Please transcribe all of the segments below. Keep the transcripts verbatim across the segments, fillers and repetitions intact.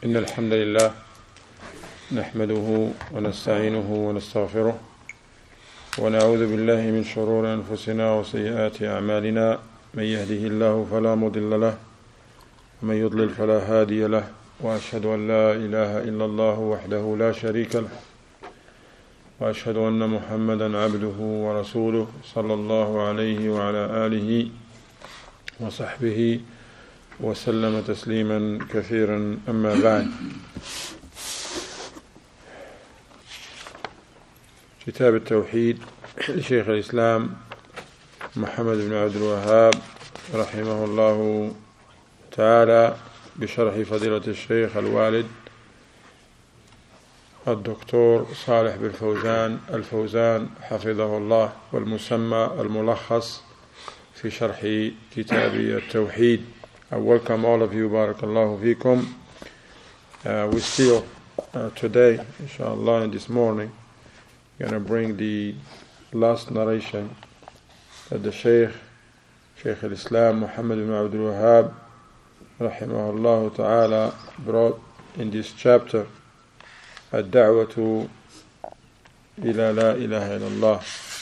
إن الحمد لله نحمده ونستعينه ونستغفره ونعوذ بالله من شرور أنفسنا وسيئات أعمالنا. من يهده الله فلا مضل له ومن يضلل فلا هادي له، وأشهد أن لا إله إلا الله وحده لا شريك له، وأشهد أن محمدا عبده ورسوله صلى الله عليه وعلى آله وصحبه وسلم تسليما كثيرا. أما بعد، كتاب التوحيد لشيخ الإسلام محمد بن عبد الوهاب رحمه الله تعالى، بشرح فضيلة الشيخ الوالد الدكتور صالح بن فوزان الفوزان حفظه الله، والمسمى الملخص في شرح كتاب التوحيد. I welcome all of you, barakallahu fikum. Uh, we still uh, today, inshallah, and this morning, going to bring the last narration that the Shaykh, Shaykh al-Islam Muhammad ibn Abdul Wahhab, rahimahullah ta'ala, brought in this chapter, Ad-Da'watu ila la ilaha illallah.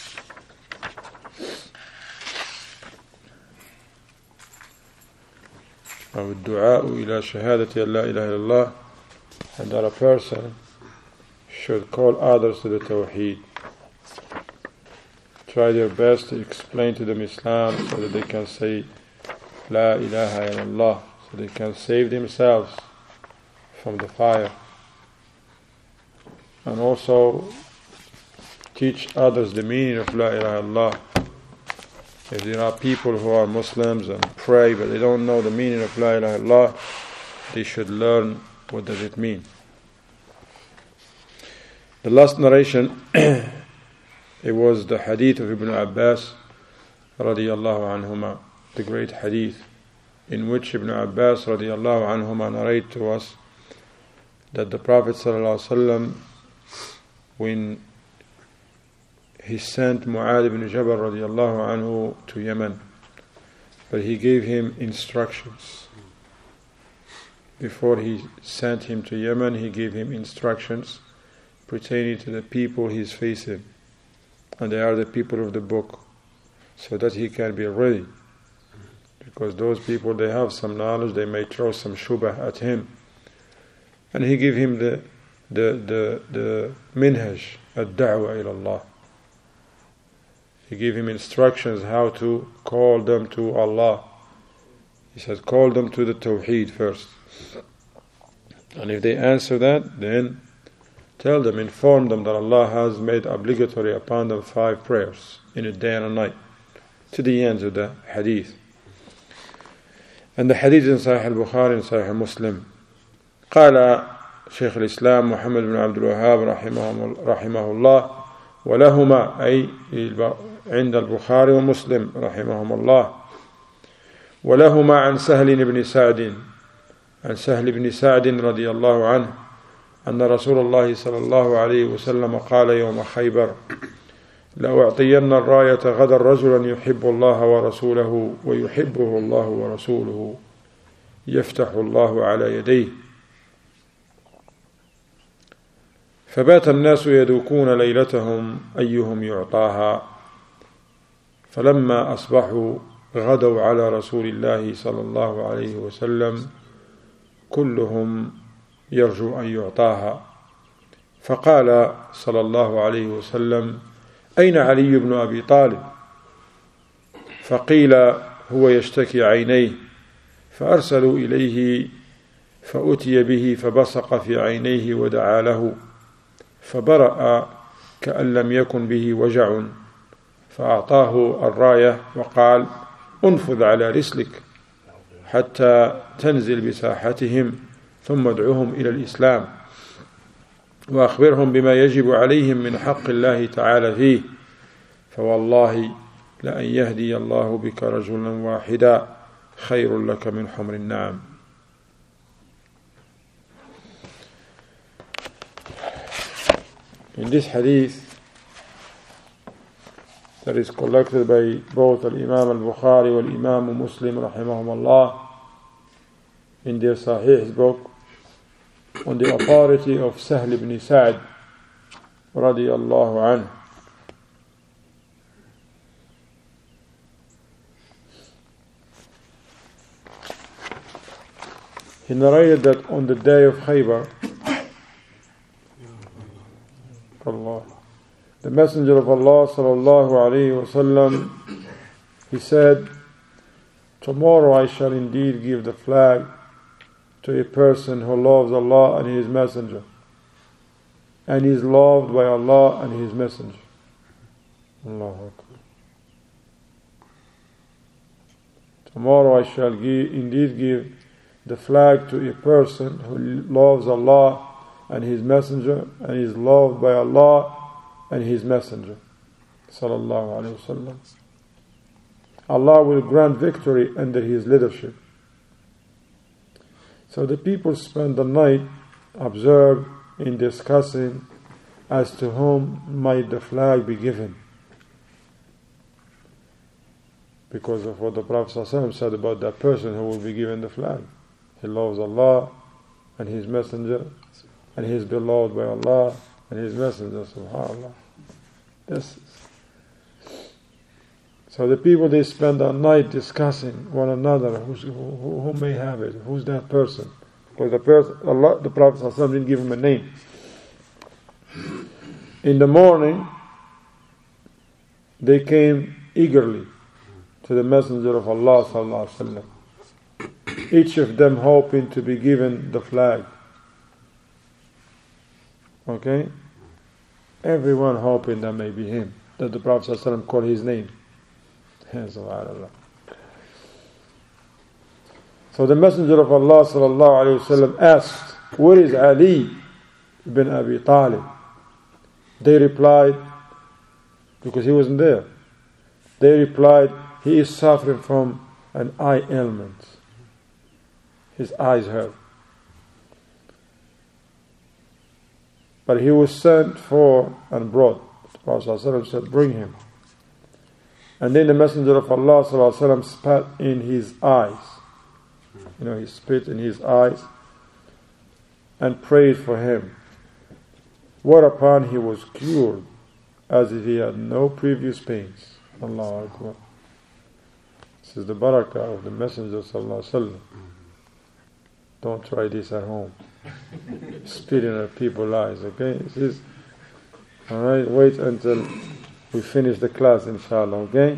أو الدعاء إلى شهادة أن لا إله إلا الله, and that a person should call others to the Tawheed. Try their best to explain to them Islam so that they can say La ilaha illallah, so they can save themselves from the fire. And also teach others the meaning of La ilaha illallah. If there are people who are Muslims and pray but they don't know the meaning of La ilaha illallah, they should learn what does it mean. The last narration, it was the hadith of Ibn Abbas radiyallahu anhuma, the great hadith in which Ibn Abbas radiyallahu anhuma narrate to us that the Prophet sallallahu alaihi wasallam, when he sent Mu'adh ibn Jabal radiyallahu anhu to Yemen, but he gave him instructions. Before he sent him to Yemen, he gave him instructions pertaining to the people he is facing, and they are the people of the book, so that he can be ready, because those people, they have some knowledge, they may throw some shubah at him. And he gave him the the the, the minhaj, ad-da'wa ila Allah. He gave him instructions how to call them to Allah. He said, call them to the Tawheed first. And if they answer that, then tell them, inform them that Allah has made obligatory upon them five prayers in a day and a night, to the end of the hadith. And the hadith in Sahih al-Bukhari and Sahih Muslim. قال شيخ الإسلام محمد بن عبد الوهاب رحمه الله ولهما، أي عند البخاري ومسلم رحمهم الله، ولهما عن سهل بن سعد عن سهل بن سعد رضي الله عنه أن رسول الله صلى الله عليه وسلم قال يوم خيبر: لأعطين الراية غدا رجلا يحب الله ورسوله ويحبه الله ورسوله يفتح الله على يديه. فبات الناس يدوكون ليلتهم أيهم يعطاها، فلما أصبحوا غدوا على رسول الله صلى الله عليه وسلم كلهم يرجو أن يعطاها، فقال صلى الله عليه وسلم: أين علي بن أبي طالب؟ فقيل: هو يشتكي عينيه، فأرسلوا إليه فأتي به فبصق في عينيه ودعا له، فبرأ كأن لم يكن به وجع، فأعطاه الراية وقال: انفذ على رسلك حتى تنزل بساحتهم، ثم ادعوهم إلى الإسلام وأخبرهم بما يجب عليهم من حق الله تعالى فيه، فوالله لأن يهدي الله بك رجلا واحدا خير لك من حمر النعم. In this hadith that is collected by both Al-Imam Al-Bukhari and Al-Imam Muslim rahimahumullah in their Sahih book, on the authority of Sahl ibn Sa'd radiyallahu anhu. He narrated that on the day of Khaybar, Allah, the Messenger of Allah sallallahu alayhi wasallam, he said, tomorrow I shall indeed give the flag to a person who loves Allah and His Messenger, and is loved by Allah and His Messenger. Allahu Akbar. Tomorrow I shall give, indeed give the flag to a person who loves Allah and His Messenger, and is loved by Allah and His Messenger. Sallallahu alayhi wasallam. Allah will grant victory under His leadership. So the people spend the night observed in discussing as to whom might the flag be given, because of what the Prophet ﷺ said about that person who will be given the flag. He loves Allah and His Messenger, and he is beloved by Allah and His Messenger. Subhanallah. This is. So the people, they spend the night discussing one another who's, who, who may have it, who's that person, because the person, Allah, the Prophet ﷺ didn't give him a name. In the morning, they came eagerly to the Messenger of Allah sallallahu alaihi wasallam, each of them hoping to be given the flag. Okay, everyone hoping that may be him, that the Prophet sallallahu alaihi wasallam called his name. SubhanAllah. So the Messenger of Allah sallallahu alaihi wasallam asked, "Where is Ali ibn Abi Talib?" They replied, because he wasn't there, they replied, "He is suffering from an eye ailment. His eyes hurt." But he was sent for and brought. The Prophet ﷺ said, "Bring him." And then the Messenger of Allah ﷺ spat in his eyes. You know, he spit in his eyes and prayed for him. Whereupon he was cured, as if he had no previous pains. Allahu Akbar. This is the barakah of the Messenger sallallahu alaihi wasallam. Don't try this at home. Spitting at people's eyes, okay? This is, all right, wait until we finish the class, inshallah, okay?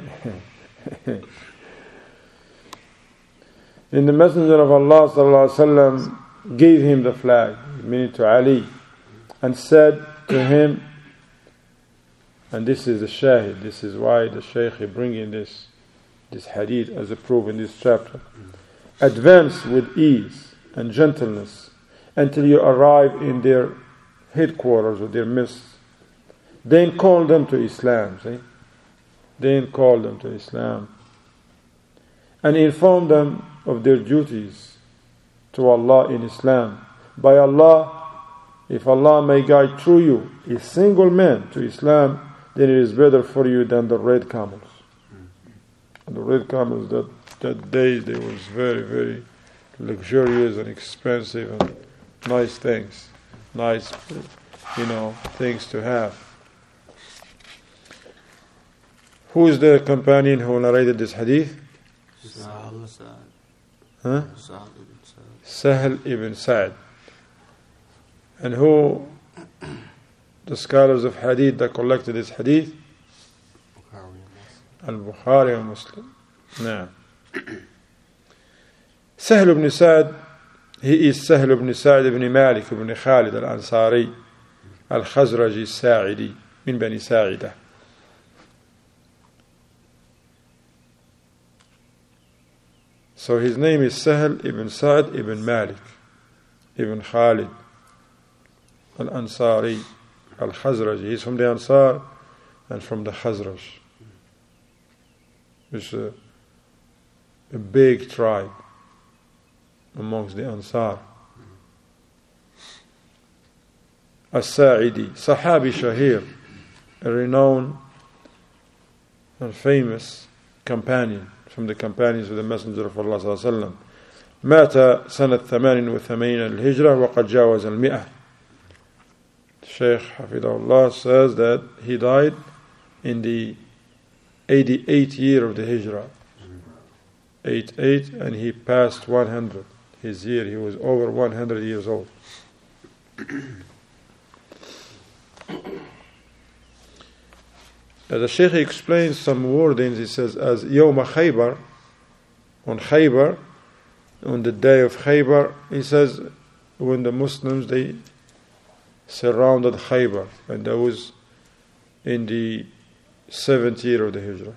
Then the Messenger of Allah sallallahu alaihi wasallam gave him the flag, meaning to Ali, and said to him, and this is the shahid, this is why the Shaykh is bringing this this hadith as a proof in this chapter. Advance with ease and gentleness until you arrive in their headquarters or their midst. Then call them to Islam, see? Then call them to Islam. And inform them of their duties to Allah in Islam. By Allah, if Allah may guide through you a single man to Islam, then it is better for you than the red camels. And the red camels, that, that day, they was very, very luxurious and expensive and nice things. Nice, you know, things to have. Who is the companion who narrated this hadith? Huh? Sahl ibn Sa'd. And who, the scholars of hadith that collected this hadith? Al-Bukhari and Muslim. Nah. Sahl ibn Sa'd, he is Sahl ibn Sa'd ibn Malik ibn Khalid al-Ansari al-Khazraji al-Sa'idi min Bani Sa'idah. So his name is Sahl ibn Sa'd ibn Malik ibn Khalid al-Ansari al-Khazraji. He's from the Ansar and from the Khazraj. It's a, a big tribe amongst the Ansar. As-Sa'idi, Sahabi Shahir, a renowned and famous companion from the companions of the Messenger of Allah sallallahu alaihi wasallam. مات سنة ثمان وثمانين الهجرة وقد جاوز المئة. Shaykh Hafidahullah says that he died in the eighty-eighth year of the Hijrah. eighty-eight, and he passed one hundred. His year, he was over one hundred years old. The Shaykh explains some wordings. He says, as Yawma Khaybar, on Khaybar, on the day of Khaybar, he says, when the Muslims, they surrounded Khaybar, and that was in the seventh year of the Hijrah.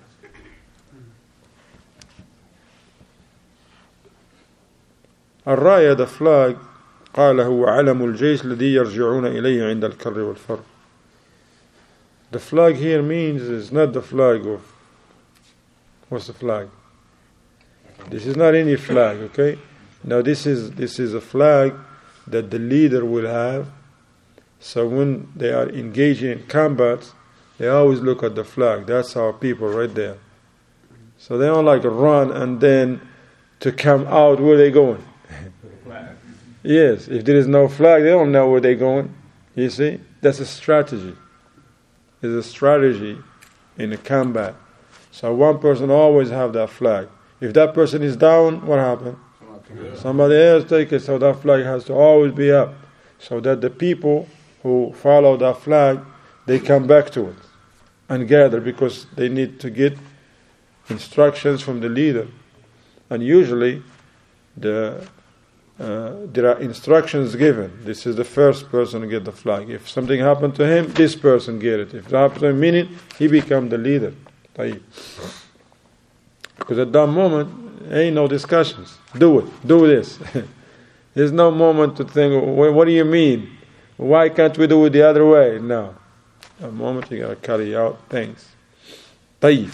الراية, the flag, قال هو علم الجيش الذي يرجعون إليه عند الكر والفر. The flag here means is not the flag of, what's the flag? This is not any flag, okay? Now this is this is a flag that the leader will have. So when they are engaging in combat, they always look at the flag. That's our people right there. So they don't like run and then to come out, where they going? Yes, if there is no flag, they don't know where they're going. You see? That's a strategy. It's a strategy in a combat. So one person always have that flag. If that person is down, what happened? Somebody else take it, so that flag has to always be up. So that the people who follow that flag, they come back to it and gather, because they need to get instructions from the leader. And usually the uh, there are instructions given. This is the first person to get the flag. If something happened to him, this person get it. If it happened to him, meaning he become the leader. Because at that moment, ain't no discussions. Do it. Do this. There's no moment to think, what do you mean? Why can't we do it the other way? No. A moment you got to carry out things. طيب.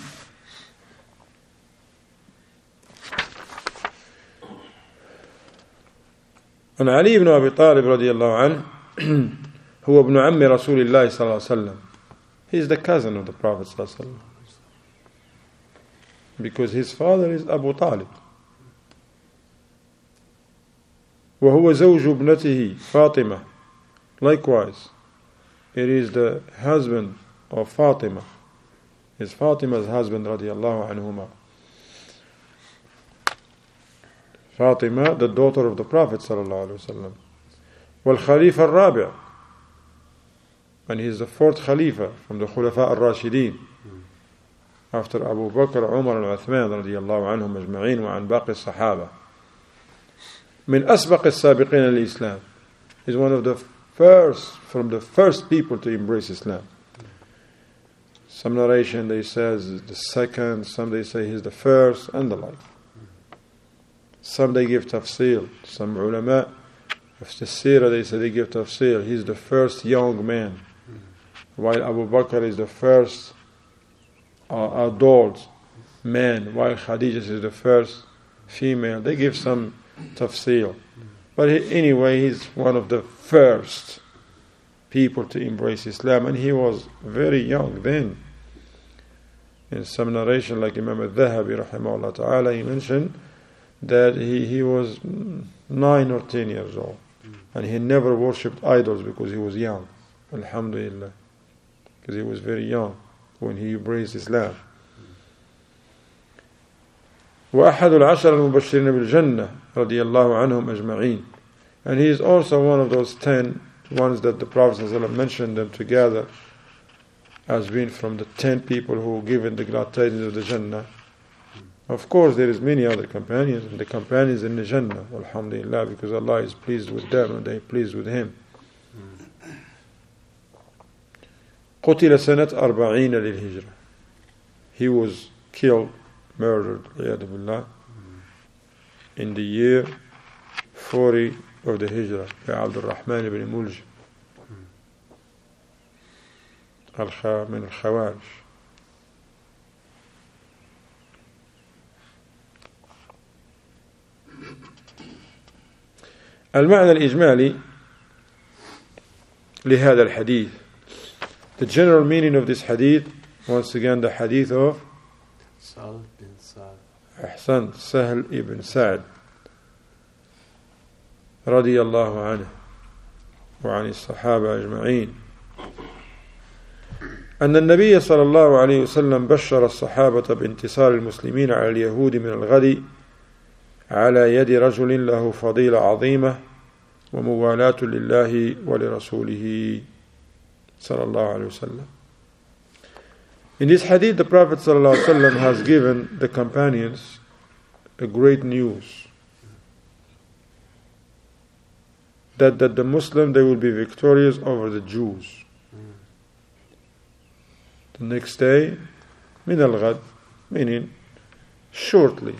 عن علي بن أبي طالب رضي الله عنه هو ابن عم رسول الله صلى الله عليه وسلم. He is the cousin of the Prophet صلى الله عليه وسلم, because his father is Abu Talib. وهو زوج ابنته فاطمة. Likewise, it is the husband of Fatima. Is Fatima's husband رضي الله عنهما. Fatima, the daughter of the Prophet صلى الله عليه وسلم. والخليفة الرابع, and he is the fourth Khalifa from the Khulafa al-Rashidin, after Abu Bakr, Umar, and Uthman رضي الله عنهم أجمعين وعن باقي الصحابة. من أسبق السابقين الإسلام, is one of the first, from the first people to embrace Islam. Some narration they says the second, some they say he's the first, and the like. Some they give tafsir. Some ulama of the seerah, they say they give tafsir. He's the first young man, while Abu Bakr is the first uh, adult man, while Khadijah is the first female. They give some tafsir. But he, anyway, he's one of the first people to embrace Islam, and he was very young then. In some narration, like Imam al-Dhahabi rahimahullah ta'ala, he mentioned that he, he was nine or ten years old, and he never worshipped idols because he was young. Alhamdulillah, because he was very young when he embraced Islam. وأحد العشر المبشرين بالجنة رضي الله عنهم أجمعين, and he is also one of those ten ones that the Prophet ﷺ mentioned them together as being from the ten people who were given the glad tidings of the Jannah. Of course, there is many other companions, and the companions in the Jannah, alhamdulillah, because Allah is pleased with them and they are pleased with him. قتل سنة أربعين للهجرة. He was killed, murdered, عياذ بالله, in the year forty of the Hijrah by Abd al-Rahman ibn Muljim من الخوارج. المعنى الإجمالي لهذا الحديث. The general meaning of this hadith, once again the hadith of Sahl bin Sa'd. أحسن, Sahl ibn Sa'd رضي الله عنه وعن الصحابة أجمعين أن النبي صلى الله عليه وسلم بشر الصحابة بانتصار المسلمين على اليهود من الغد على يد رجل له فضيلة عظيمة وموالاة لله ولرسوله صلى الله عليه وسلم. In this hadith, the Prophet صلى الله عليه وسلم has given the companions a great news that, that the Muslim, they will be victorious over the Jews. The next day, min al-ghad, meaning shortly.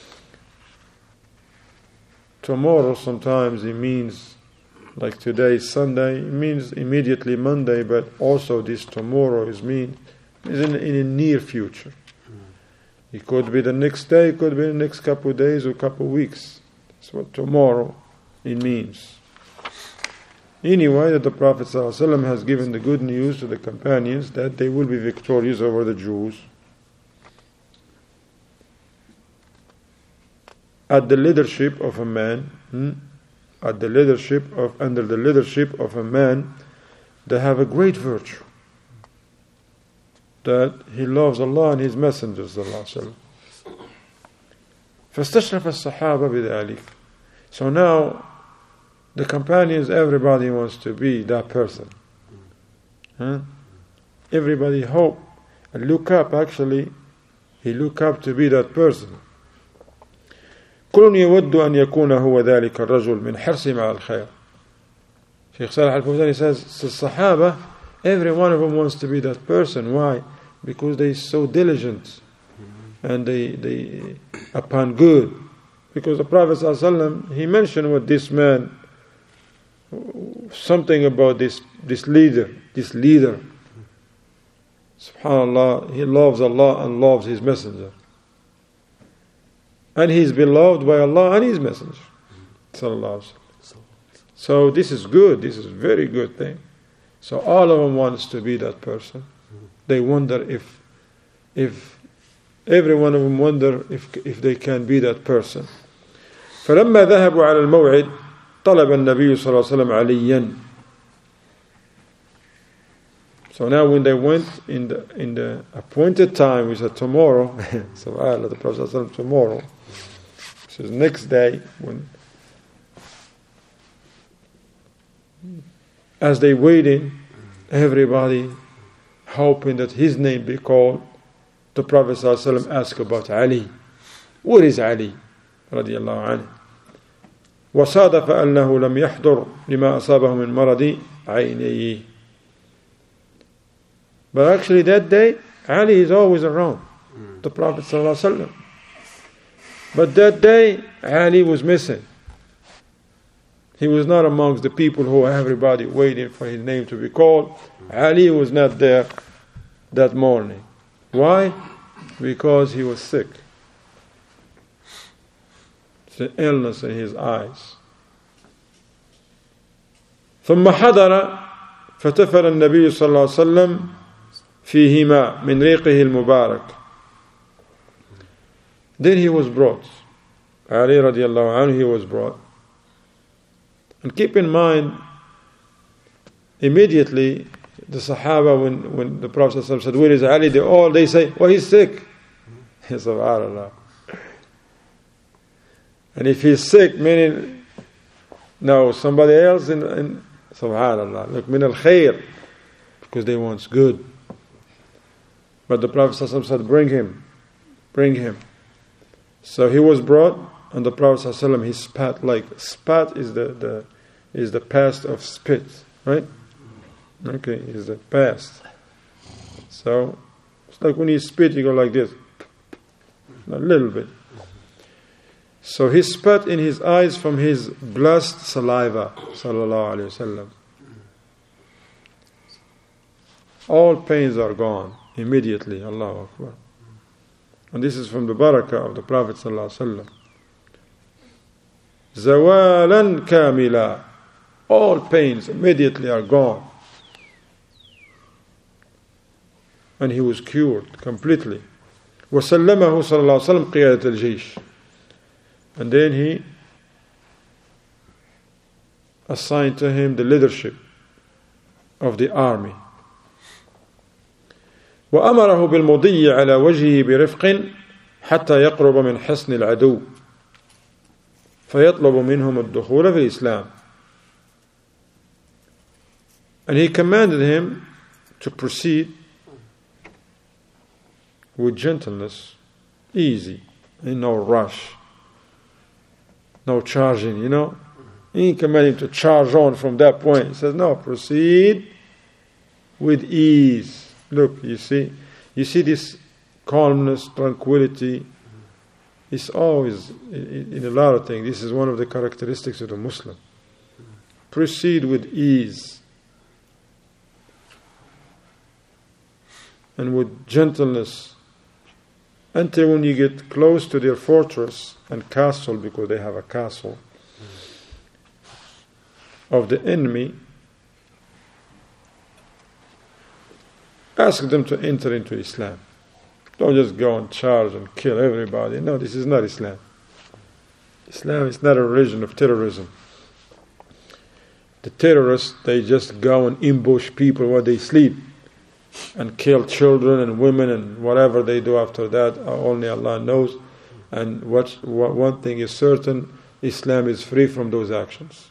Tomorrow sometimes it means, like today is Sunday, it means immediately Monday, but also this tomorrow is mean is in, in the near future. It could be the next day, it could be the next couple of days or couple of weeks. That's what tomorrow it means. Anyway, that the Prophet ﷺ has given the good news to the companions that they will be victorious over the Jews. At the leadership of a man, hmm, at the leadership of, under the leadership of a man, they have a great virtue. That he loves Allah and His messengers, sallallahu alaihi wasallam. فاستشرف الصحابة بذلك. So now, the companions, everybody wants to be that person. Huh? Everybody hope and look up, actually, he look up to be that person. كل يود أن يكون هو ذلك الرجل من حرصهم على الخير. Shaykh Salih Al-Fawzani says, the Sahaba, every one of them wants to be that person. Why? Because they are so diligent and they, they upon good. Because the Prophet ﷺ, he mentioned what this man, something about this this leader, this leader. Subhanallah, he loves Allah and loves His messenger. And he is beloved by Allah and His messenger. Sallallahu alaihi wasallam. So this is good, this is a very good thing. So all of them wants to be that person. They wonder if if every one of them wonder if if they can be that person. فلما ذهبوا على الموعد طلب النبي صلى الله عليه وسلم عليا. So now when they went in the in the appointed time, we said tomorrow, subhanallah, the Prophet ﷺ tomorrow, so the next day, when as they waiting, everybody hoping that his name be called, the Prophet ﷺ asked about Ali. Where is Ali? رضي الله عنه. وصادف أنه لم يحضر لما أصابه من مرض عينيه. But actually that day, Ali is always around, the Prophet ﷺ. But that day, Ali was missing. He was not amongst the people who everybody waiting for his name to be called. Ali was not there that morning. Why? Because he was sick. It's an illness in his eyes. ثم حضر فتفل النبي صلى الله عليه وسلم فيهما من ريقه المبارك. Then he was brought. Ali radiallahu anhu, he was brought. And keep in mind, immediately the Sahaba, when, when the Prophet said, where is Ali? They all, they say, well, he's sick. Subhanallah. And if he's sick, meaning, no, somebody else, in, in subhanallah, look, min al-khair, because they want good. But the Prophet said, bring him, bring him. So he was brought, and the Prophet ﷺ, he spat, like, spat is the, the is the past of spit, right? Okay, is the past. So, it's like when you spit, you go like this, a little bit. So he spat in his eyes from his blessed saliva, sallallahu alayhi wasallam. All pains are gone immediately, Allahu Akbar. And this is from the barakah of the Prophet sallallahu alayhi wasallam. Zawalan kamila. All pains immediately are gone. And he was cured completely. وسلمه صلى الله عليه وسلم قيادة الجيش. And then he assigned to him the leadership of the army. وأمره بالمضي على وجهه برفق حتى يقرب من حصن العدو فيطلب منهم الدخول في الإسلام. And he commanded him to proceed with gentleness, easy, in no rush, no charging, you know. He commanded him to charge on from that point. He says, no, proceed with ease. Look, you see, you see this calmness, tranquility. It's always, in, in a lot of things, this is one of the characteristics of the Muslim. Proceed with ease and with gentleness until when you get close to their fortress and castle, because they have a castle of the enemy, ask them to enter into Islam. Don't just go and charge and kill everybody. No, this is not Islam. Islam is not a religion of terrorism. The terrorists, they just go and ambush people while they sleep and kill children and women and whatever they do after that, only Allah knows. And what, what one thing is certain, Islam is free from those actions.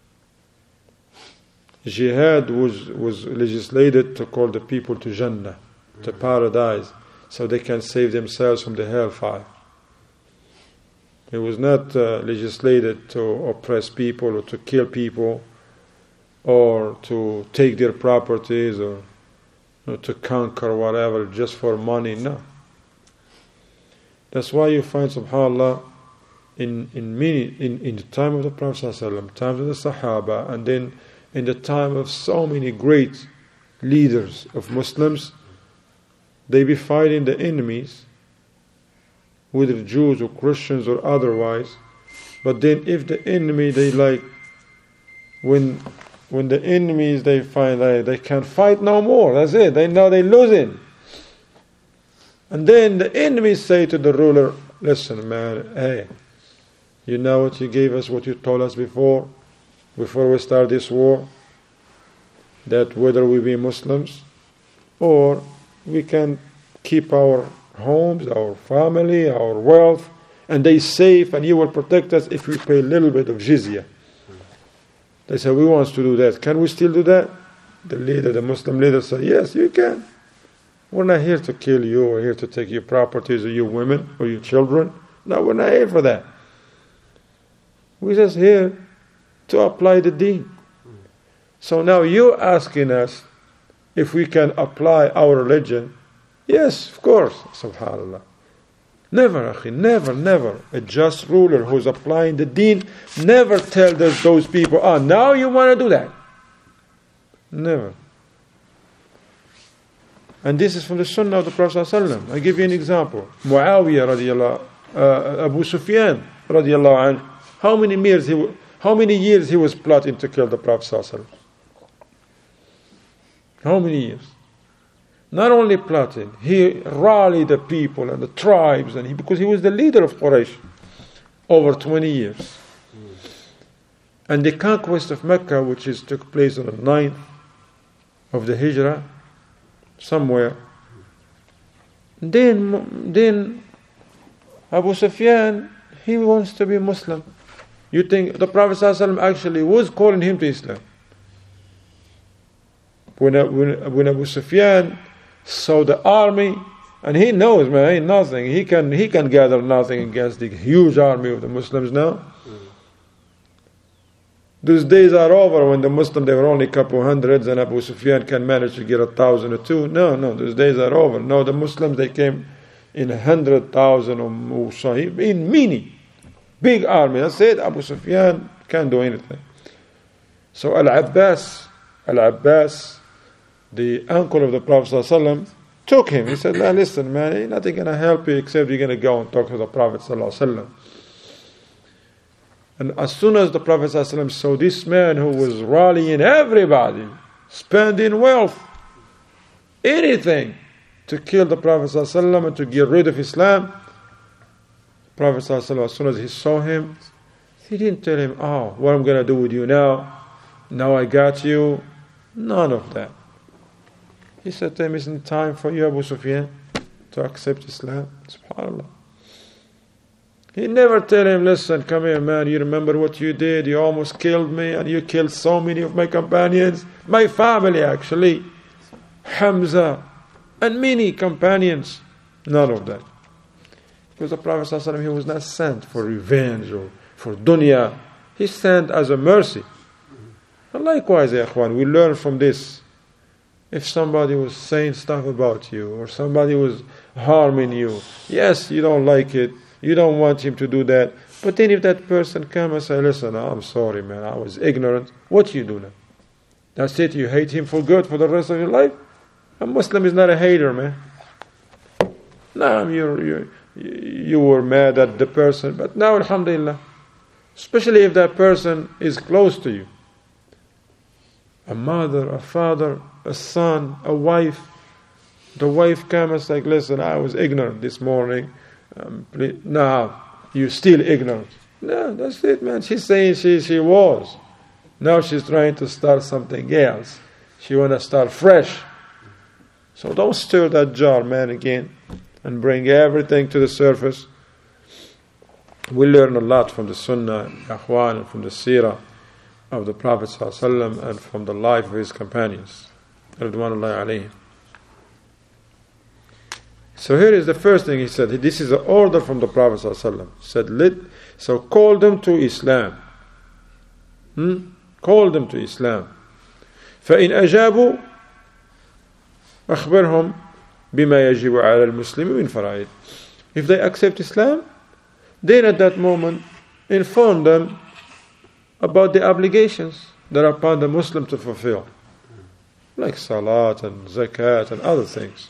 Jihad was, was legislated to call the people to Jannah, to paradise, so they can save themselves from the hellfire. It was not uh, legislated to oppress people or to kill people or to take their properties or, or to conquer whatever just for money. No. That's why you find, subhanAllah, in in many in, in the time of the Prophet ﷺ, times of the Sahaba, and then in the time of so many great leaders of Muslims, they be fighting the enemies, whether Jews or Christians or otherwise. But then if the enemy, they like, when when the enemies, they find that they can't fight no more, that's it, they know they're losing. And then the enemies say to the ruler, listen man, hey, you know what you gave us, what you told us before, before we start this war, that whether we be Muslims or we can keep our homes, our family, our wealth, and they safe, and you will protect us if we pay a little bit of jizya. They say, we want to do that. Can we still do that? The leader, the Muslim leader said, yes, you can. We're not here to kill you, we're here to take your properties or your women or your children. No, we're not here for that. We're just here to apply the deen. So now you're asking us if we can apply our religion. Yes, of course, subhanAllah. Never, akhi, never, never. A just ruler who's applying the deen never tell those, those people, ah, oh, now you want to do that. Never. And this is from the Sunnah of the Prophet ﷺ. I give you an example. Muawiyah radiallahu, uh, Abu Sufyan radiallahu anhu. How many years he how many years he was plotting to kill the Prophet ﷺ? How many years? Not only plotting, he rallied the people and the tribes, and he, because he was the leader of Quraysh, over twenty years. Mm. And the conquest of Mecca, which is took place on the ninth of the Hijrah, somewhere. Then, then Abu Sufyan, he wants to be Muslim. You think the Prophet ﷺ actually was calling him to Islam? When, when, when Abu Sufyan saw the army, and he knows, man, ain't nothing. He can he can gather nothing against the huge army of the Muslims now. Mm. Those days are over when the Muslims, they were only a couple hundreds, and Abu Sufyan can manage to get a thousand or two. No, no, those days are over. No, the Muslims, they came in a hundred thousand or more, in many. Big army. That's it. Abu Sufyan can't do anything. So Al-Abbas, Al-Abbas, the uncle of the Prophet ﷺ, took him. He said, nah, listen, man, ain't nothing going to help you except you're going to go and talk to the Prophet ﷺ. And as soon as the Prophet ﷺ saw this man who was rallying everybody, spending wealth, anything, to kill the Prophet ﷺ and to get rid of Islam, Prophet ﷺ, as soon as he saw him, he didn't tell him, oh, what I'm going to do with you now? now I got you. None of that. He said to him, isn't it time for you, Abu Sufyan, to accept Islam? SubhanAllah. He never tell him, listen, come here, man, you remember what you did? You almost killed me, and you killed so many of my companions. My family, actually. Hamza, and many companions. None of that. Because the Prophet ﷺ, he was not sent for revenge or for dunya. He's sent as a mercy. And likewise, ya ikhwan, we learn from this. If somebody was saying stuff about you, or somebody was harming you, yes, you don't like it, you don't want him to do that, but then if that person comes and says, listen, I'm sorry, man, I was ignorant, what you do now? That's it, you hate him for good for the rest of your life? A Muslim is not a hater, man. No, you you you were mad at the person, but now, alhamdulillah, especially if that person is close to you. A mother, a father, a son, a wife. The wife comes and says, listen, I was ignorant this morning. Um, please, now, you're still ignorant. No, that's it, man. She's saying she, she was. Now she's trying to start something else. She want to start fresh. So don't stir that jar, man, again, and bring everything to the surface. We learn a lot from the Sunnah, Akhwan, and from the Seerah of the Prophet ﷺ, and from the life of his companions. Ridwanullahi alayhim. So here is the first thing he said. This is an order from the Prophet ﷺ. He said, Let, so call them to Islam. Hmm? Call them to Islam. فَإِنْ أَجَابُوا أخبرهم بما يجب على المسلم من فرائض. If they accept Islam, then at that moment inform them about the obligations that are upon the Muslim to fulfill, like salat and zakat and other things.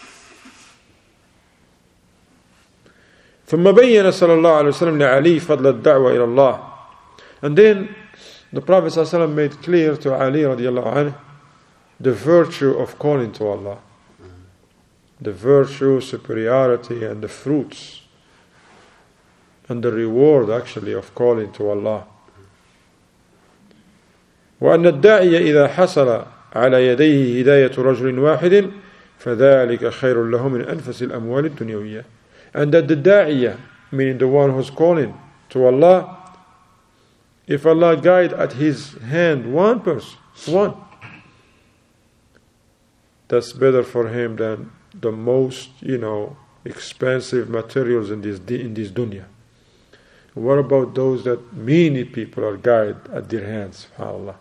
ثم بين صلى الله عليه وسلم لعلي فضل الدعوة إلى الله. And then the Prophet صلى الله عليه وسلم made clear to Ali رضي الله عنه the virtue of calling to Allah, the virtue, superiority, and the fruits, and the reward actually of calling to Allah. وأن الداعي إذا حصل على يديه هداية رجل واحد فذلك خير له من أنفس الأموال الدنيوية. And that the da'iya, meaning the one who's calling to Allah, if Allah guide at his hand one person, one, that's better for him than the most, you know, expensive materials in this in this dunya. What about those that many people are guided at their hands? SubhanAllah.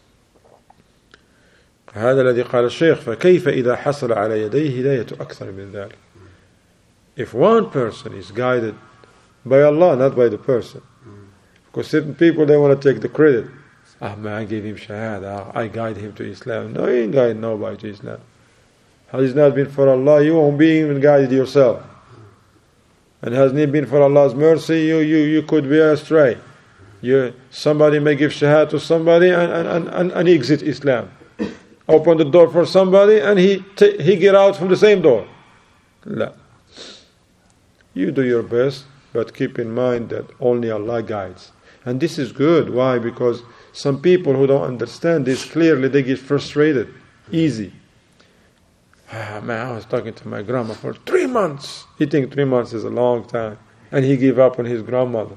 هذا الذي قال الشيخ فكيف إذا حصل على يديه هداية أكثر من ذلك. If one person is guided by Allah, not by the person, because certain people, they want to take the credit. Ah, man, I gave him shahada, I guide him to Islam. No, you ain't guide nobody to Islam. Had it not been for Allah, you won't be even guided yourself. And hasn't it been for Allah's mercy, you you, you could be astray. You, somebody may give shahada to somebody and, and, and, and exit Islam. Open the door for somebody and he t- he get out from the same door. La. You do your best, but keep in mind that only Allah guides. And this is good. Why? Because some people who don't understand this clearly, they get frustrated. Easy. Ah, man, I was talking to my grandma for three months. He thinks three months is a long time. And he gave up on his grandmother.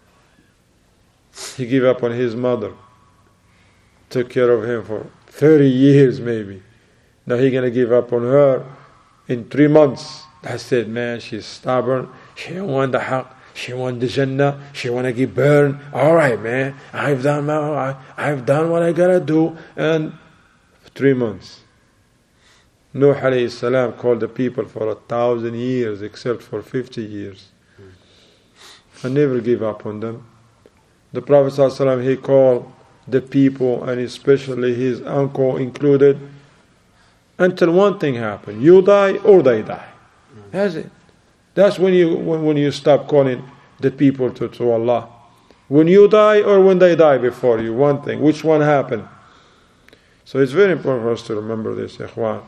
He gave up on his mother. Took care of him for thirty years maybe. Now he's going to give up on her in three months. That's it, man. She's stubborn. She don't want the haqq. She want the Jannah. She want to get burned. All right, man. I've done my, I, I've done what I got to do. And three months. Nuh alayhi salam called the people for a thousand years except for fifty years. And never give up on them. The Prophet sallallahu alaihi wasallam, he called the people, and especially his uncle included, until one thing happened. You die or they die. That's it. That's when you when, when you stop calling the people to, to Allah. When you die or when they die before you. One thing. Which one happened? So it's very important for us to remember this, ikhwan.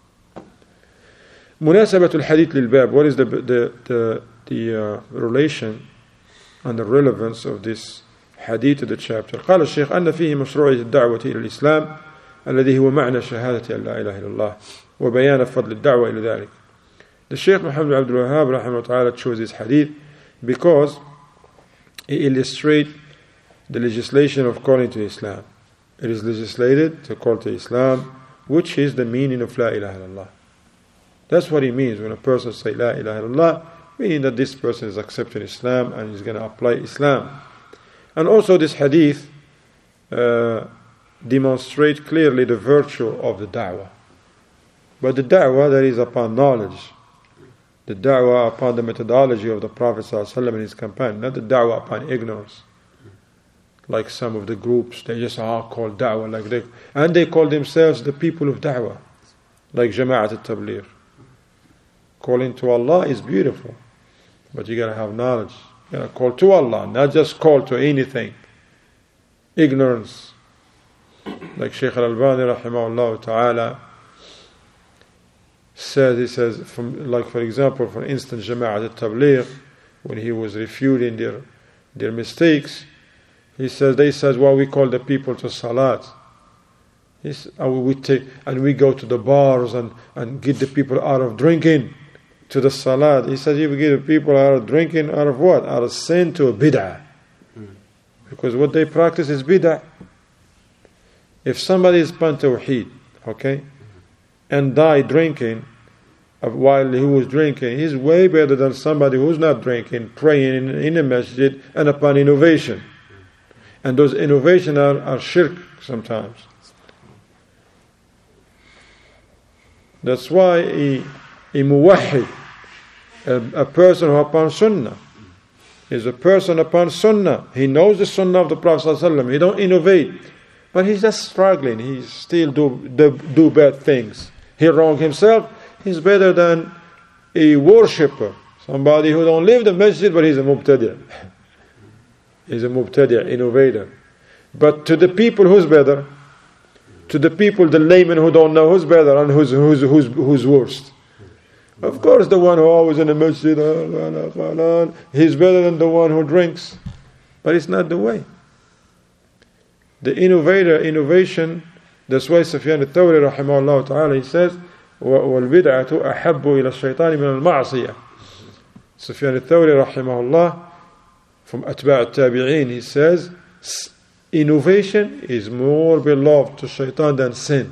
مناسبة الحديث للباب. What is the the the, the uh, relation and the relevance of this hadith of the chapter. قال الشيخ أن فيه مشروعية الدعوة إلى الإسلام الذي هو معنى شهادة أن لا إله إلا الله وبيان فضل الدعوة إلى ذلك. The Shaykh Muhammad Abdul Wahhab rahimahullah ta'ala chose this hadith because it illustrates the legislation of calling to Islam. It is legislated to call to Islam, which is the meaning of La ilaha illallah. That's what it means when a person says La ilaha illallah, meaning that this person is accepting Islam and is going to apply Islam. And also this hadith uh, demonstrates clearly the virtue of the da'wah. But the da'wah that is upon knowledge, the da'wah upon the methodology of the Prophet ﷺ and his companion, not the da'wah upon ignorance. Like some of the groups, they just are called da'wah, like they, and they call themselves the people of da'wah, like Jama'at al-Tabligh. Calling to Allah is beautiful, but you gotta have knowledge. You gotta call to Allah, not just call to anything. Ignorance. Like Shaykh al-Albani rahimahullah ta'ala said, he says, from, like for example, for instance, Jama'at al-Tabligh, when he was refuting their, their mistakes, he says, they says, well, we call the people to salat. He says, and, we take, and we go to the bars and, and get the people out of drinking to the salat. He says, you get the people out of drinking, out of what? Out of sin to a bid'ah. Mm. Because what they practice is bid'ah. If somebody is upon tawheed, okay, and die drinking while he was drinking, he's way better than somebody who's not drinking, praying in, in a masjid and upon innovation. And those innovations are, are shirk sometimes. That's why a, a muwahhid, a, a person who upon sunnah, is a person upon sunnah. He knows the sunnah of the Prophet ﷺ. He don't innovate. But he's just struggling. He still do, do, do bad things. He wrong himself. He's better than a worshipper. Somebody who don't live the masjid, but he's a mubtadi'. He's a mubtadi', innovator. But to the people, who's better? To the people, the laymen who don't know, who's better and who's who's who's who's worst? Of course, the one who always in the masjid, he's better than the one who drinks. But it's not the way. The innovator, innovation, that's why Sufyan al-Thawri rahimahullah ta'ala, he says, وَالْبِدْعَةُ أَحَبُّ إِلَى الشَّيْطَانِ مِنَ الْمَعْصِيَةِ. Sufyan al-Thawri rahimahullah, from Atba' al-Tabi'een, he says, innovation is more beloved to shaitan than sin.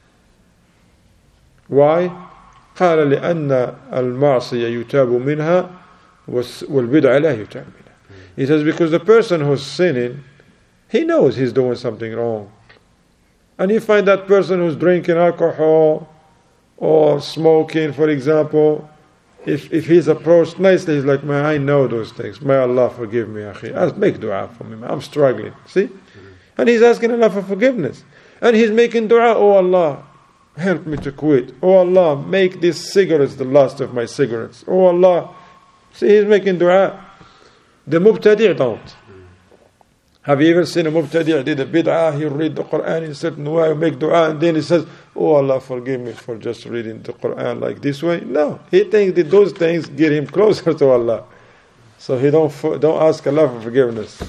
Why? قال لأن المعصية يتاب منها والبدع لا يتاب منها. He says because the person who's sinning, he knows he's doing something wrong. And you find that person who's drinking alcohol or smoking, for example, If if he's approached nicely, he's like, man, I know those things. May Allah forgive me, akhi. I'll make dua for me, man. I'm struggling. See? And he's asking Allah for forgiveness. And he's making dua, oh Allah, help me to quit. Oh Allah, make these cigarettes the last of my cigarettes. Oh Allah. See, he's making dua. The mubtadi' don't. Have you ever seen a mubtadi' did a bid'ah, he read the Quran in a certain way, make dua, and then he says, oh Allah, forgive me for just reading the Quran like this way? No, he thinks that those things get him closer to Allah. So he don't don't ask Allah for forgiveness.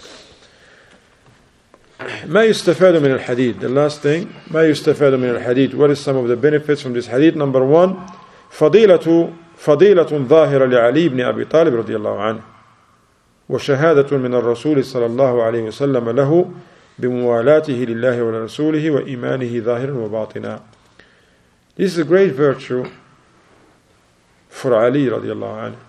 ما يستفاد من الحديث. The last thing, ما يستفاد من الحديث. What is some of the benefits from this hadith? Number one, فضيلة فضيلة ظاهرة لعلي بن أبي طالب رضي الله عنه. وشهادة من الرسول صلى الله عليه وسلم له بموالاته لله ولرسوله وإيمانه ظاهرا وباطنا. This is a great virtue for Ali radiallahu anhu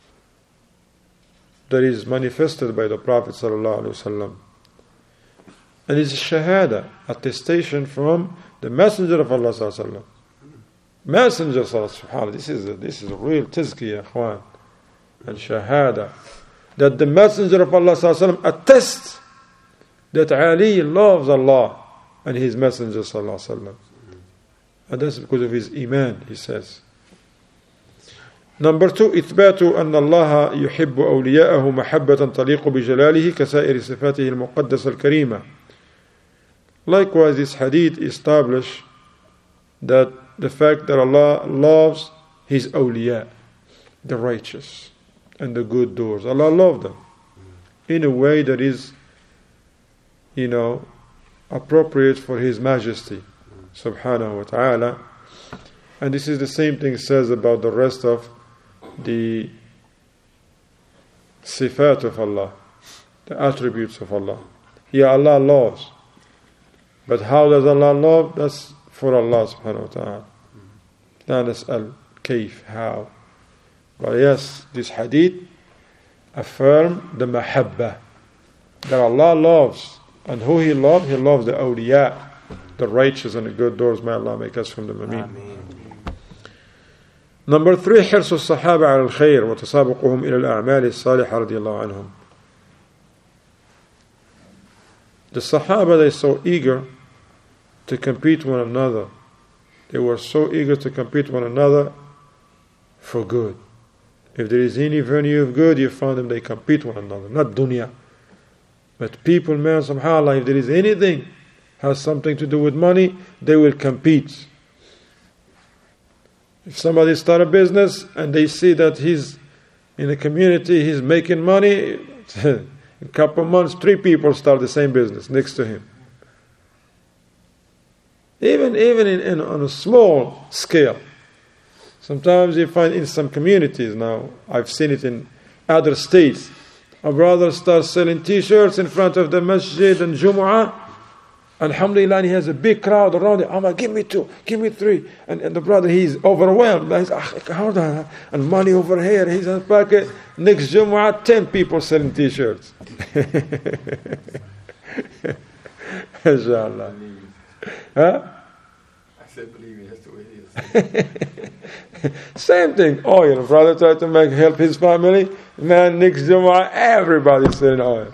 that is manifested by the Prophet sallallahu alaihi wasallam, and it's a shahada, attestation from the Messenger of Allah sallallahu alaihi wasallam. Messenger sallallahu alaihi wasallam. This is a, this is a real tazkiyah, ikhwan, and shahada. That the Messenger of Allah sallallahu alaihi wasallam attests that Ali loves Allah and His Messenger sallallahu alaihi wasallam, and that's because of his iman, he says. Number two, إثبات أن الله يحب أولياءه محبة تليق بجلاله كسائر صفاته المقدسة الكريمة. Likewise, this hadith establishes that the fact that Allah loves His awliya, the righteous and the good doers. Allah loves them in a way that is you know, appropriate for His Majesty, subhanahu wa ta'ala. And this is the same thing says about the rest of the sifat of Allah, the attributes of Allah. Yeah, Allah loves. But how does Allah love? That's for Allah subhanahu wa ta'ala. La nas'al kayf, how. But yes, this hadith affirm the mahabba, that Allah loves. And who He loves? He loves the awliya, the righteous and the good doors. May Allah make us from them. Ameen. Number three, حرص الصحابة على الخير وتسابقهم إلى الأعمال الصالحة رضي الله عنهم. The Sahaba, they so eager to compete one another. They were so eager to compete one another for good. If there is any venue of good, you find them, they compete one another. Not dunya. But people, man, subhanAllah, if there is anything has something to do with money, they will compete. If somebody start a business and they see that he's in a community, he's making money, in a couple of months, three people start the same business next to him. Even even in, in on a small scale. Sometimes you find in some communities now, I've seen it in other states, a brother starts selling t-shirts in front of the masjid and Jumu'ah. Alhamdulillah, and he has a big crowd around him. Amma, give me two, give me three. And, and the brother, he's overwhelmed. He's, ah, and money over here, he's in his pocket. Next Jumu'ah, ten people selling t-shirts. Inshallah. Huh? I said, believe me, that's the way it is. Same thing. Oil. Brother tried to make help his family. Man, next Jumu'ah, everybody's selling oil.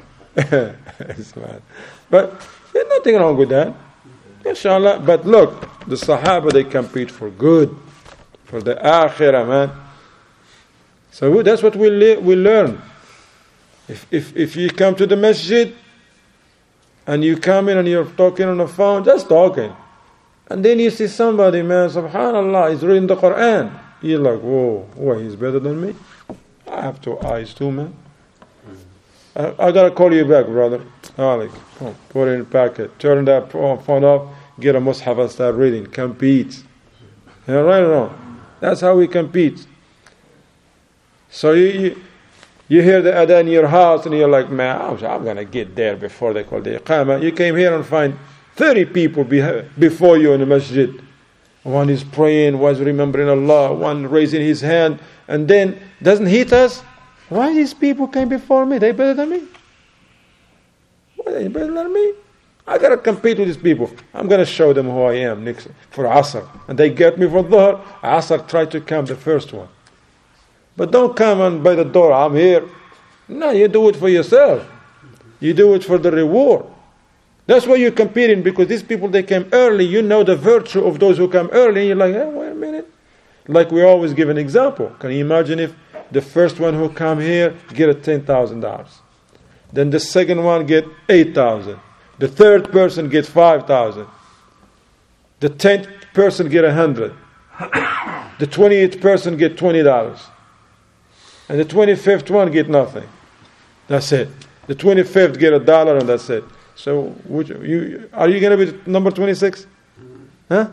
But there's nothing wrong with that. Inshallah. But look, the Sahaba, they compete for good, for the akhirah, man. So we, that's what we le- we learn. If, if if you come to the masjid and you come in and you're talking on the phone, just talking, and then you see somebody, man, subhanallah, he's reading the Quran. You're like, whoa, whoa, he's better than me. I have two eyes too, man. I, I gotta call you back, brother. Alex, oh, put it in a packet, turn that phone off, get a mushaf and start reading. Compete. You know, right or wrong? That's how we compete. So you, you you hear the adhan in your house and you're like, man, I'm going to get there before they call the iqamah. You came here and find thirty people before you in the masjid. One is praying, one is remembering Allah, one raising his hand, and then doesn't hit us. Why these people came before me? They better than me? Why they better than me? I got to compete with these people. I'm going to show them who I am next for Asr. And they get me for Dhuhr. Asr, try to come the first one. But don't come and by the door, I'm here. No, you do it for yourself. You do it for the reward. That's why you're competing, because these people, they came early. You know the virtue of those who come early. And you're like, hey, wait a minute. Like we always give an example. Can you imagine if the first one who come here get a ten thousand dollars? Then the second one get eight thousand dollars. The third person gets five thousand dollars. The tenth person get one hundred dollars. The twentieth person get twenty dollars. And the twenty-fifth one get nothing. That's it. The twenty-fifth get a dollar and that's it. So would you, you, are you going to be number twenty-six? Huh?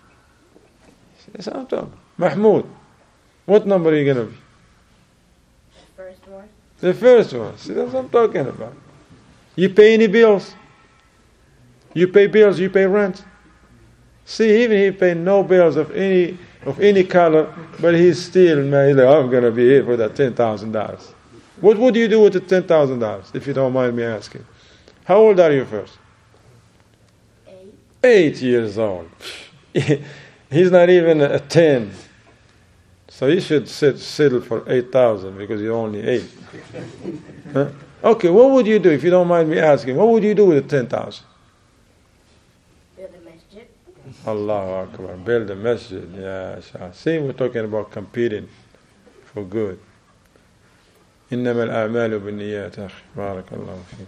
Mahmoud, what number are you going to be? The first one. The first one. See, that's what I'm talking about. You pay any bills? You pay bills, you pay rent. See, even he pay no bills of any of any color, but he's still, man, like, I'm going to be here for that ten thousand dollars. What would you do with the ten thousand dollars, if you don't mind me asking? How old are you first? Eight. Eight years old. He's not even a ten. So you should sit, settle for eight thousand because you're only eight. Huh? Okay, what would you do, if you don't mind me asking? What would you do with the ten thousand? Build a masjid. Allahu Akbar. Build a masjid. Yeah, see, we're talking about competing for good. إنما الأعمال بالنيات أخي. بارك الله فيك.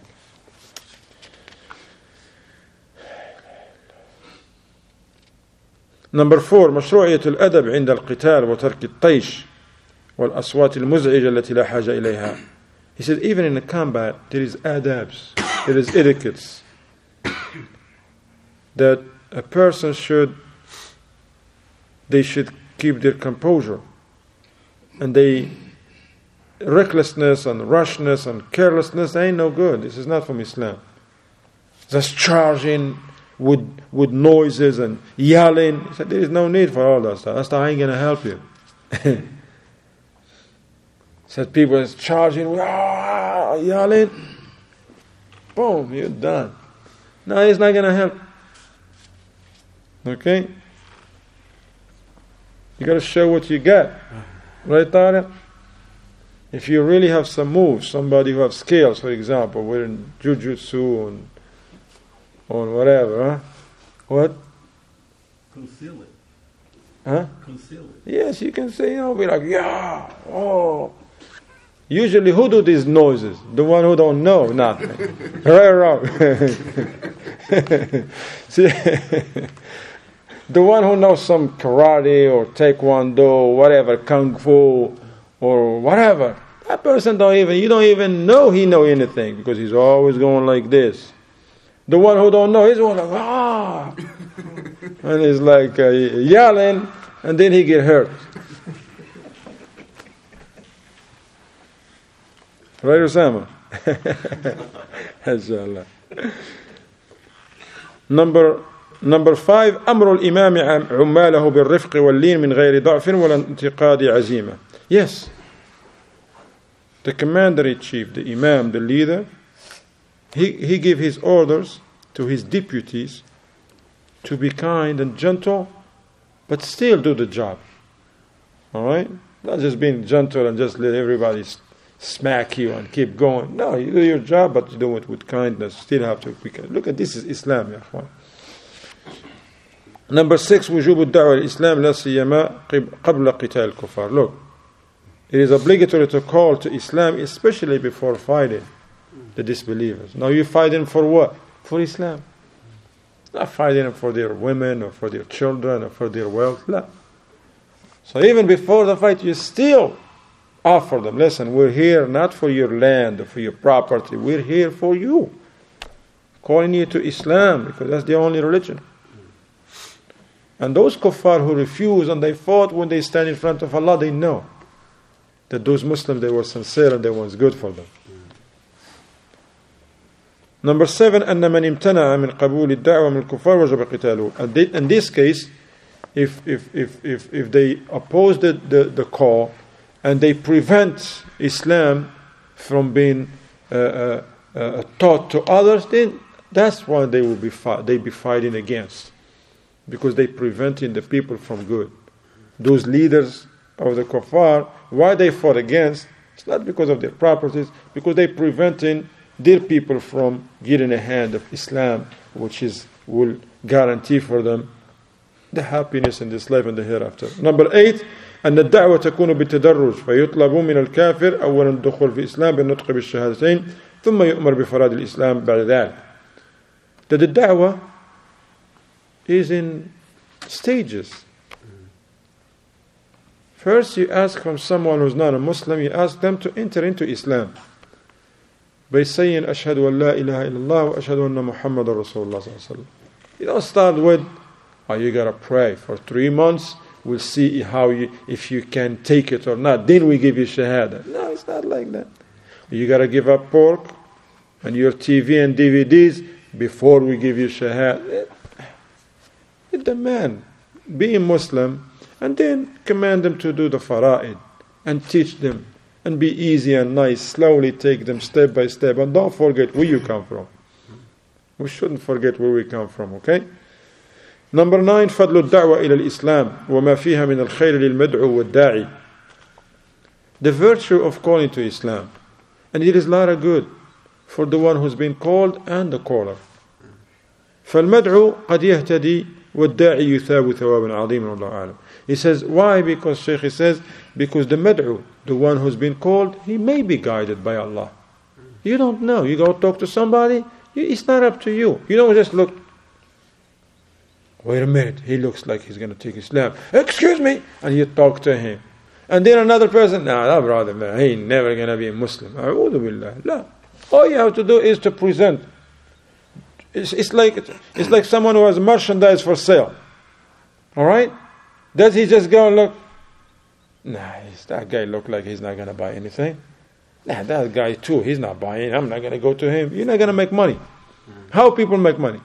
Number four, مشروعية الأدب عند القتال وترك الطيش والأصوات المزعجة التي لا حاجة إليها. He said, even in a combat, there is adabs, there is etiquettes. that a person should, they should keep their composure. And they, recklessness and rashness and carelessness ain't no good. This is not from Islam. Just charging with with noises and yelling. He said, there is no need for all that stuff. That stuff ain't going to help you. Said people is charging, ah, yelling. Boom, you're done. No, it's not going to help. Okay? You got to show what you got. Right, Tara? If you really have some moves, somebody who has skills, for example, we're in jujutsu and or whatever, huh? What? Conceal it. Huh? Conceal it. Yes, you can say, you know, be like, yeah, oh. Usually, who do these noises? The one who don't know nothing. Right or wrong? See, the one who knows some karate or taekwondo or whatever, kung fu or whatever, that person don't even, you don't even know he know anything because he's always going like this. The one who don't know, he's going like, ah, and he's like uh, yelling, and then he get hurt. Right, Osama? Inshallah. Number number five, أمر الإمام عماله بالرفق واللين من غير ضعف ولا انتقاد عزيمة. Yes, the commander-in-chief, the imam, the leader, he he gave his orders to his deputies to be kind and gentle, but still do the job. All right, not just being gentle and just let everybody smack you and keep going. No, you do your job, but you do it with kindness. Still have to be kind. Look at this is Islam, ya akhwan. Number six, وجوب الدعوة للإسلام لا سيما قبل قتال الكفار. Look, it is obligatory to call to Islam, especially before fighting the disbelievers. Now you're fighting for what? For Islam. Not fighting them for their women or for their children or for their wealth. No. So even before the fight, you still offer them, listen, we're here not for your land or for your property. We're here for you. Calling you to Islam because that's the only religion. And those kuffar who refuse and they fought, when they stand in front of Allah, they know that those Muslims, they were sincere and they was good for them. Number seven, أن من امتنع من قبول الدعوة من الكفار وجب قتاله. In this case, if if if if if they oppose the, the, the call and they prevent Islam from being uh, uh, uh, taught to others, then that's why they will be fi- they be fighting against, because they preventing the people from good. Those leaders of the kuffar, why they fought against? It's not because of their properties, because they preventing their people from getting a hand of Islam, which is will guarantee for them the happiness in this life and the hereafter. Number eight, أن الدعوة تكون بالتدرج فيطلب من الكافر أولا الدخول في الإسلام بالنطق بالشهادتين ثم يؤمر بفراد الإسلام بعد ذلك. That the da'wah is in stages. First, you ask from someone who's not a Muslim, you ask them to enter into Islam by saying أشهد أن لا إله إلا الله وأشهد أن محمد رسول الله صلى الله عليه وسلم. You don't start with, oh, you gotta pray for three months. We'll see how you, if you can take it or not. Then we give you shahada. No, it's not like that. You gotta give up pork and your T V and D V Ds before we give you shahada. Let the man be a Muslim and then command them to do the fara'id and teach them and be easy and nice. Slowly take them step by step and don't forget where you come from. We shouldn't forget where we come from, okay? Number nine, فضل الدعوة إلى الإسلام وما فيها من الخير للمدعو والداعي. The virtue of calling to Islam. And it is a lot of good for the one who's been called and the caller. فالمدعو قد يهتدي والداعي يثاب ثوابا عظيما والله أعلم. He says, why? Because Shaykh he says, because the mad'u, the one who's been called, he may be guided by Allah. You don't know. You go talk to somebody, it's not up to you. You don't just look, wait a minute, he looks like he's going to take Islam. Excuse me! And you talk to him. And then another person, no, nah, brother, man, he ain't never going to be a Muslim. A'udhu billah. No. All you have to do is to present It's, it's like it's like someone who has merchandise for sale. All right? Does he just go and look? Nah, that guy look like he's not going to buy anything. Nah, that guy too, he's not buying. I'm not going to go to him. You're not going to make money. How people make money?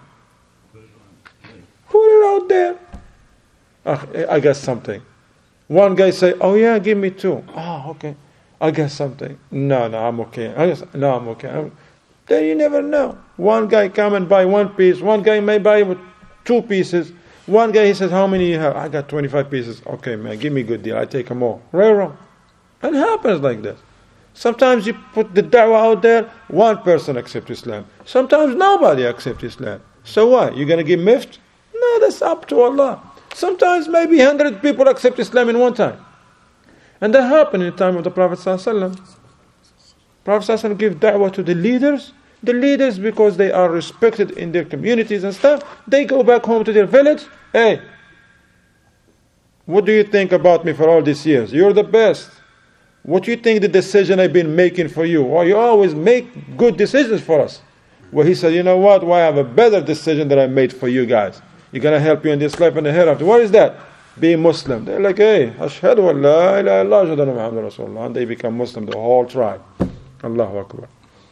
Put it out there. Oh, I got something. One guy say, oh yeah, give me two. Oh, okay. I got something. No, no, I'm okay. I guess, no, I'm okay. I'm, then you never know. One guy come and buy one piece. One guy may buy with two pieces. One guy, he says, how many you have? I got twenty-five pieces. Okay, man, give me a good deal. I take them all. Right or wrong? It happens like that. Sometimes you put the da'wah out there, one person accepts Islam. Sometimes nobody accepts Islam. So what? You're going to get miffed? No, that's up to Allah. Sometimes maybe one hundred people accept Islam in one time. And that happened in the time of the Prophet ﷺ. Prophet ﷺ gave da'wah to the leaders. The leaders, because they are respected in their communities and stuff, they go back home to their village. Hey, what do you think about me for all these years? You're the best. What do you think the decision I've been making for you? Well, you always make good decisions for us. Well, he said, you know what? Why I have a better decision that I made for you guys. You're going to help you in this life and the hereafter. What is that? Being Muslim. They're like, hey, ashhadu an la ilaha illallah, ashhadu anna Muhammadan Rasulullah. And they become Muslim, the whole tribe. Allahu Akbar.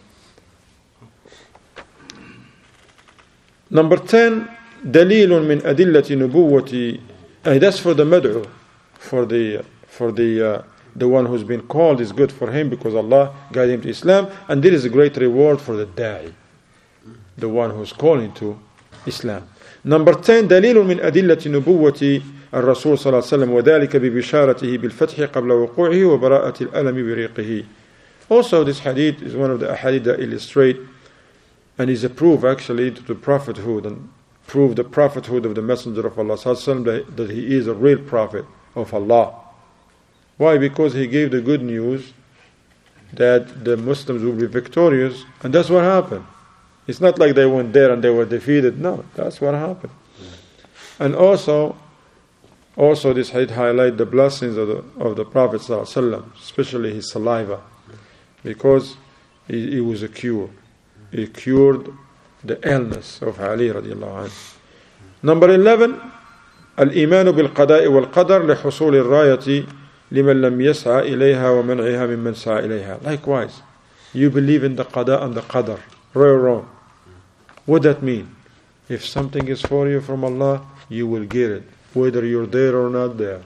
Number ten, دليل من أدلة نبوة. And that's for the mad'u, for the for the uh, the one who's been called is good for him because Allah guided him to Islam, and there is a great reward for the da'i, the one who's calling to Islam. Number ten, دليل من أدلة نبوة الرسول صلى الله عليه وسلم وذلك ببشارته بالفتح قبل وقوعه وبراءة الألم بريقه. Also, this hadith is one of the hadith that illustrate and is a proof actually to the prophethood and prove the prophethood of the Messenger of Allah that, that he is a real prophet of Allah. Why? Because he gave the good news that the Muslims will be victorious, and that's what happened. It's not like they went there and they were defeated. No, that's what happened. And also, also this hadith highlight the blessings of the of the Prophet ﷺ, especially his saliva, because it, it was a cure. He cured the illness of Ali radiallahu anhu. Number eleven, الإيمان بالقضاء والقدر لحصول الراية لمن لم يسعى إليها ومنعها ممن سعى إليها. Likewise, you believe in the qada and the qadar. Right or wrong? What that mean? If something is for you from Allah, you will get it, whether you're there or not there.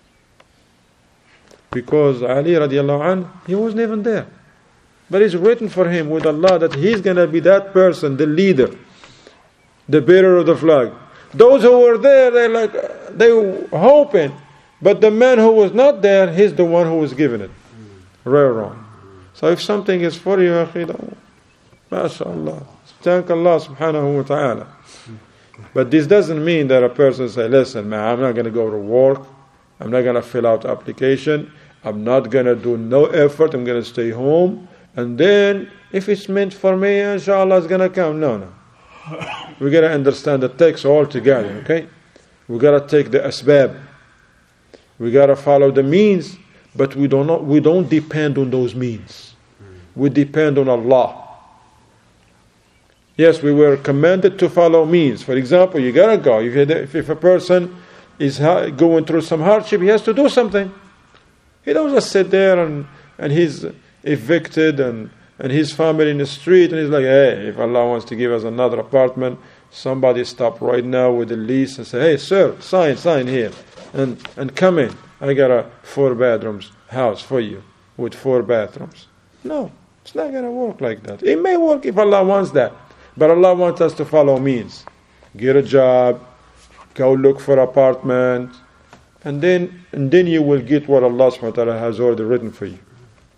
Because Ali radiallahu anhu, he wasn't even there. But it's written for him with Allah that he's going to be that person, the leader, the bearer of the flag. Those who were there, they like they were hoping, but the man who was not there, he's the one who was given it. Right or wrong? So if something is for you, MashaAllah, thank Allah subhanahu wa ta'ala. But this doesn't mean that a person say, listen, man, I'm not going to go to work, I'm not going to fill out application, I'm not going to do no effort, I'm going to stay home. And then, if it's meant for me, inshallah, it's going to come. No, no. We got to understand the text all together, okay? We got to take the asbab. We got to follow the means, but we don't not, we don't depend on those means. We depend on Allah. Yes, we were commanded to follow means. For example, you got to go. If, if, if a person is going through some hardship, he has to do something. He don't just sit there and, and he's evicted and, and his family in the street and he's like, hey, if Allah wants to give us another apartment, somebody stop right now with the lease and say, hey sir, sign, sign here and, and come in. I got a four bedrooms house for you with four bathrooms. No, it's not going to work like that. It may work if Allah wants that, but Allah wants us to follow means. Get a job, go look for apartment, and then and then you will get what Allah subhanahu wa ta'ala has already written for you.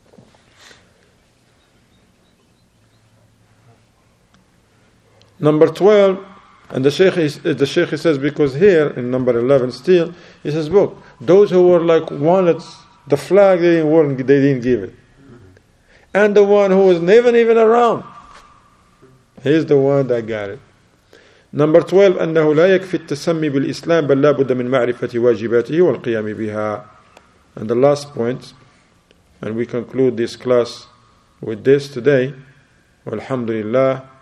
Number twelve, and the Shaykh, is, the Shaykh says, because here in number eleven still, he says, look, those who were like wanted the flag, they didn't, weren't, they didn't give it. And the one who was never even around, he's the one that got it. Number twelve, أنه لا يكفي التسمي بالإسلام بل لا بد من معرفة واجباته والقيام بها. And the last point, and we conclude this class with this today, والحمد لله.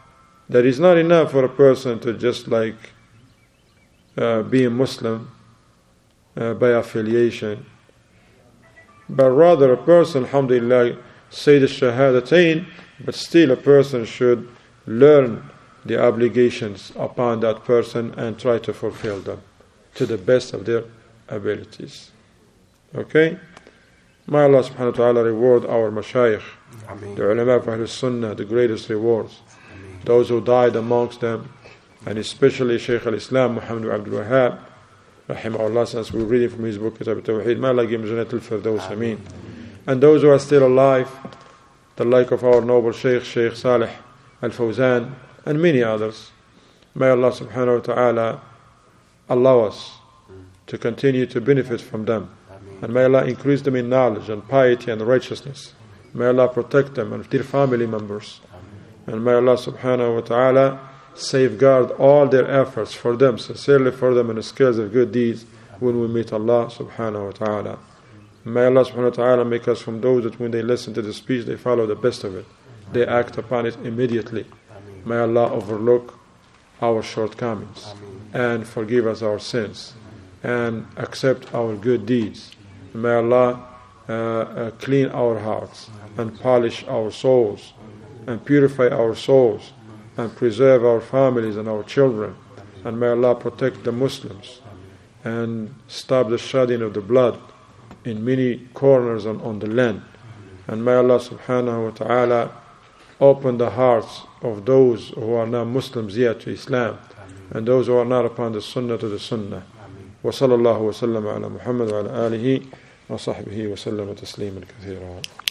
that it's not enough for a person to just like uh, be a Muslim uh, by affiliation, but rather a person, alhamdulillah, say the shahadatain, but still a person should learn the obligations upon that person and try to fulfill them to the best of their abilities. Okay? May Allah subhanahu wa ta'ala reward our mashayikh, the ulama of Ahlul Sunnah, the greatest rewards. Ameen. Those who died amongst them, and especially Shaykh al-Islam, Muhammad Abdul Wahhab, rahimahullah, since we're reading from his book, Kitab al-Tawheed, may Allah give him Jannat al-Firdaus, Ameen. And those who are still alive, the like of our noble Shaykh, Shaykh Salih al-Fawzan, and many others, may Allah subhanahu wa ta'ala allow us to continue to benefit from them. And may Allah increase them in knowledge and piety and righteousness. May Allah protect them and their family members. And may Allah subhanahu wa ta'ala safeguard all their efforts for them, sincerely for them, in the scales of good deeds when we meet Allah subhanahu wa ta'ala. May Allah subhanahu wa ta'ala make us from those that when they listen to the speech, they follow the best of it. They act upon it immediately. May Allah overlook our shortcomings and forgive us our sins and accept our good deeds. May Allah uh, uh, clean our hearts and polish our souls and purify our souls and preserve our families and our children. And may Allah protect the Muslims and stop the shedding of the blood in many corners on, on the land. And may Allah subhanahu wa ta'ala open the hearts of those who are not Muslims yet to Islam and those who are not upon the Sunnah to the Sunnah. وصلى الله وسلم على محمد وعلى آله وصحبه وسلم تسليما كثيرا.